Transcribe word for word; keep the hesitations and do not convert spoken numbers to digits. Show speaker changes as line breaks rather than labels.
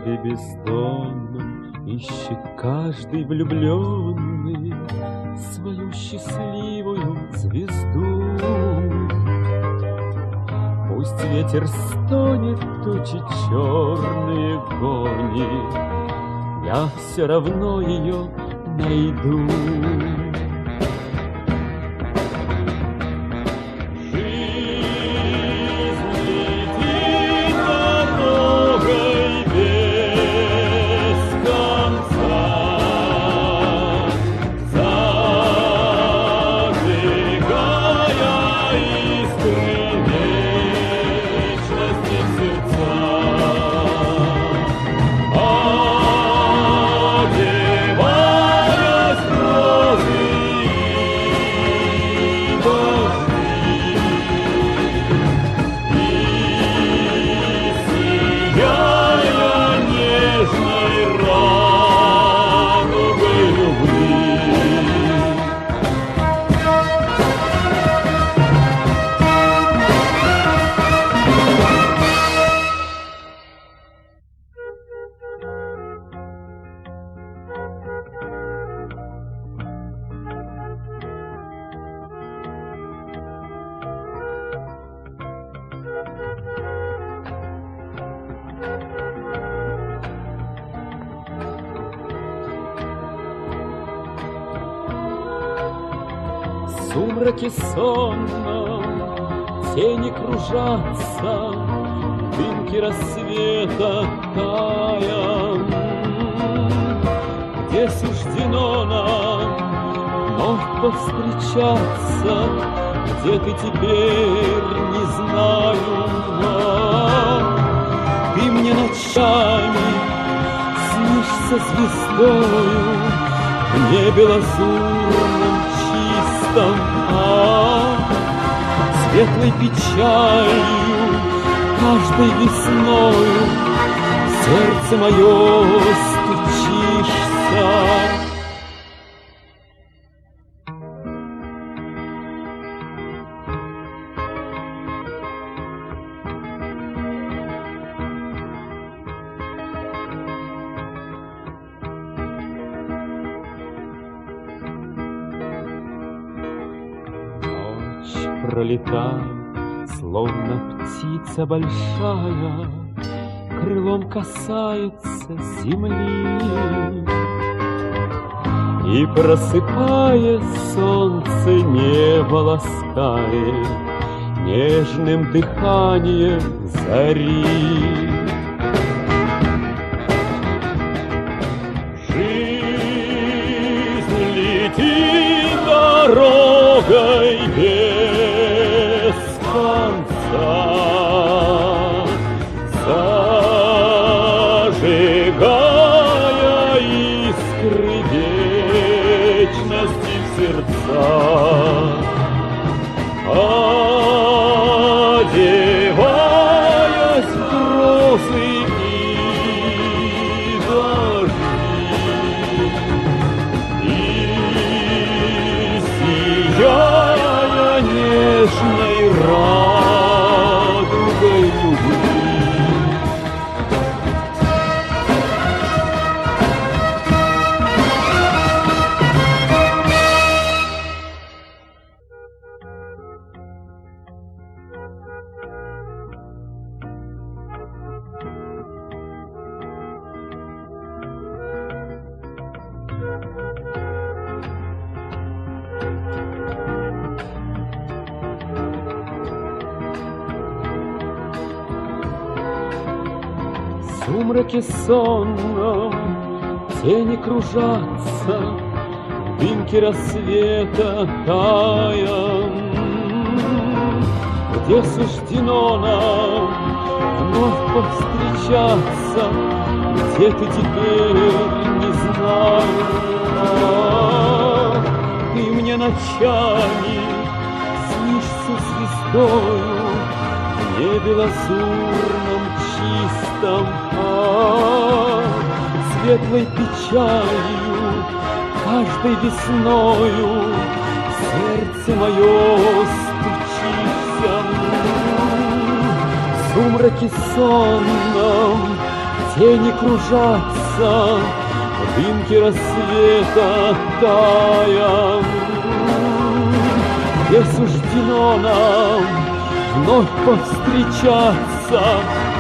небе бездонном ищет каждый влюбленный свою счастливую звезду. Пусть ветер стонет, тучи черные гонит, я все равно ее найду. В сумраке сонном тени кружатся, в дымке рассвета тая, где суждено нам вновь повстречаться, где ты теперь не знаю, но ты мне ночами снишься звездою в небе лазурном чистом, а светлой печалью каждой весною в сердце мое стучишься. Пролетает, словно птица большая, крылом касается земли, и, просыпаясь, солнце небо ласкает нежным дыханием зари. Жизнь летит дорогой без конца, зажигая искры вечности в сердцах, одеваясь в грозы и дожди, и сияя нежной радугой любви. В сумраке сонном тени кружатся, в дымке рассвета тая, где суждено нам вновь повстречаться, где ты теперь не знаю, а ты мне ночами снишься звездою в небе лазурном чистом, а светлой печалью каждой весною сердце мое стучишься. В сумраке сонном Тени кружатся в дымке рассвета тая, где суждено нам вновь повстречаться